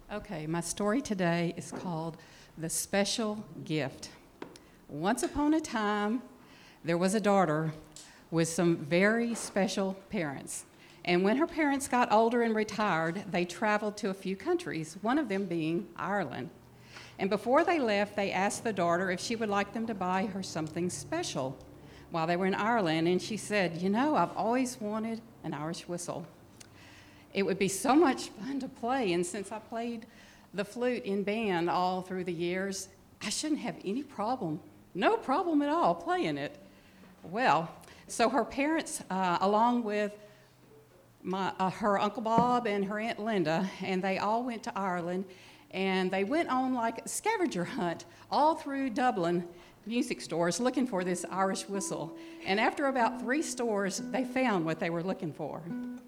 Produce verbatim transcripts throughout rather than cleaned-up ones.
Okay, my story today is called The Special Gift. Once upon a time, there was a daughter with some very special parents. And when her parents got older and retired, they traveled to a few countries, one of them being Ireland. And before they left, they asked the daughter if she would like them to buy her something special while they were in Ireland. And she said, you know, I've always wanted an Irish whistle. It would be so much fun to play, and since I played the flute in band all through the years, I shouldn't have any problem, no problem at all playing it. Well, so her parents, uh, along with my, uh, her Uncle Bob and her Aunt Linda, and they all went to Ireland, and they went on like a scavenger hunt all through Dublin music stores looking for this Irish whistle. And after about three stores, they found what they were looking for.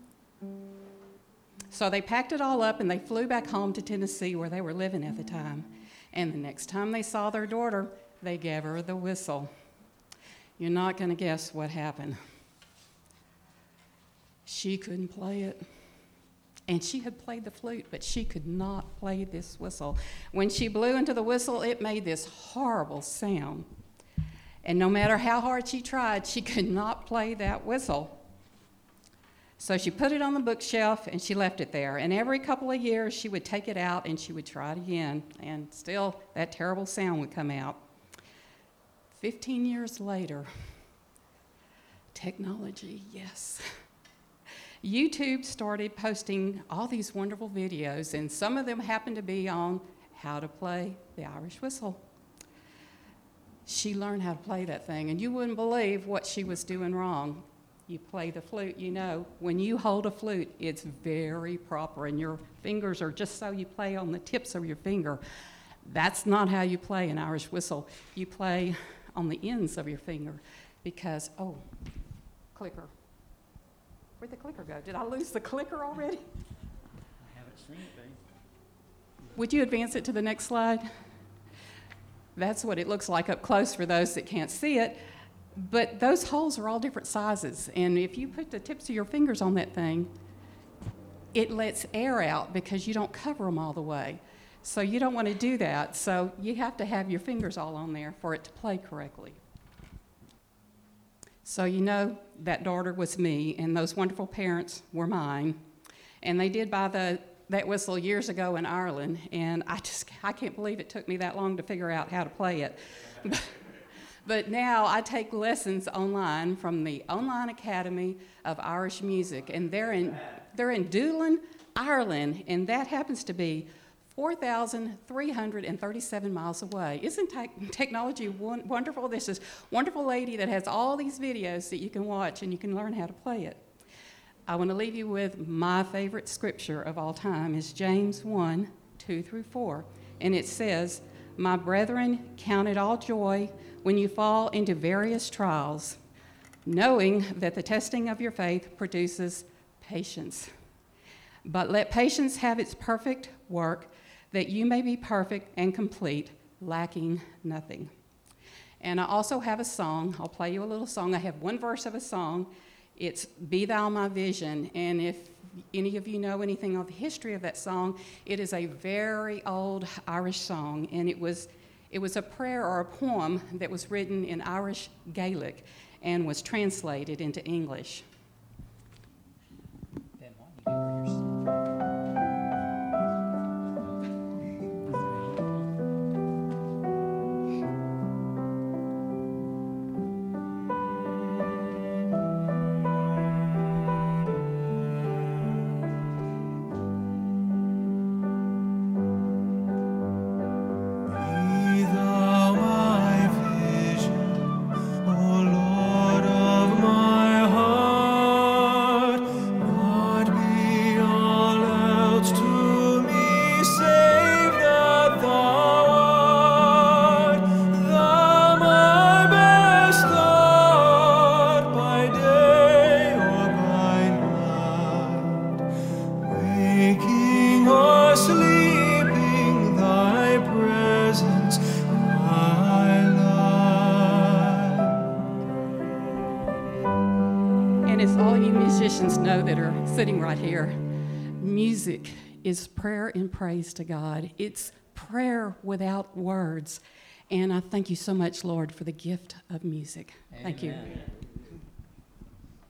So they packed it all up and they flew back home to Tennessee where they were living at the time. And the next time they saw their daughter, they gave her the whistle. You're not going to guess what happened. She couldn't play it. And she had played the flute, but she could not play this whistle. When she blew into the whistle, it made this horrible sound. And no matter how hard she tried, she could not play that whistle. So she put it on the bookshelf and she left it there. And every couple of years, she would take it out and she would try it again. And still, that terrible sound would come out. Fifteen years later, technology, yes. YouTube started posting all these wonderful videos, and some of them happened to be on how to play the Irish whistle. She learned how to play that thing, and you wouldn't believe what she was doing wrong. You play the flute, you know, when you hold a flute, it's very proper, and your fingers are just so you play on the tips of your finger. That's not how you play an Irish whistle. You play on the ends of your finger because, oh, clicker. Where'd the clicker go? Did I lose the clicker already? I haven't seen it, babe. Would you advance it to the next slide? That's what it looks like up close for those that can't see it. But those holes are all different sizes, and if you put the tips of your fingers on that thing, it lets air out because you don't cover them all the way. So you don't want to do that, so you have to have your fingers all on there for it to play correctly. So you know that daughter was me, and those wonderful parents were mine, and they did buy the, that whistle years ago in Ireland, and I just, I can't believe it took me that long to figure out how to play it. But now I take lessons online from the Online Academy of Irish Music, and they're in, they're in Doolin, Ireland, and that happens to be four thousand three hundred thirty-seven miles away. Isn't te- technology won- wonderful? There's this wonderful lady that has all these videos that you can watch, and you can learn how to play it. I want to leave you with my favorite scripture of all time is James one, two through four, and it says, "My brethren, count it all joy when you fall into various trials, knowing that the testing of your faith produces patience. But let patience have its perfect work, that you may be perfect and complete, lacking nothing." And I also have a song. I'll play you a little song. I have one verse of a song. It's "Be Thou My Vision." And if any of you know anything of the history of that song, it is a very old Irish song, and it was It was a prayer or a poem that was written in Irish Gaelic and was translated into English. Ben, why don't you give her your And as all you musicians know that are sitting right here, music is prayer and praise to God. It's prayer without words. And I thank you so much, Lord, for the gift of music. Thank you. Amen.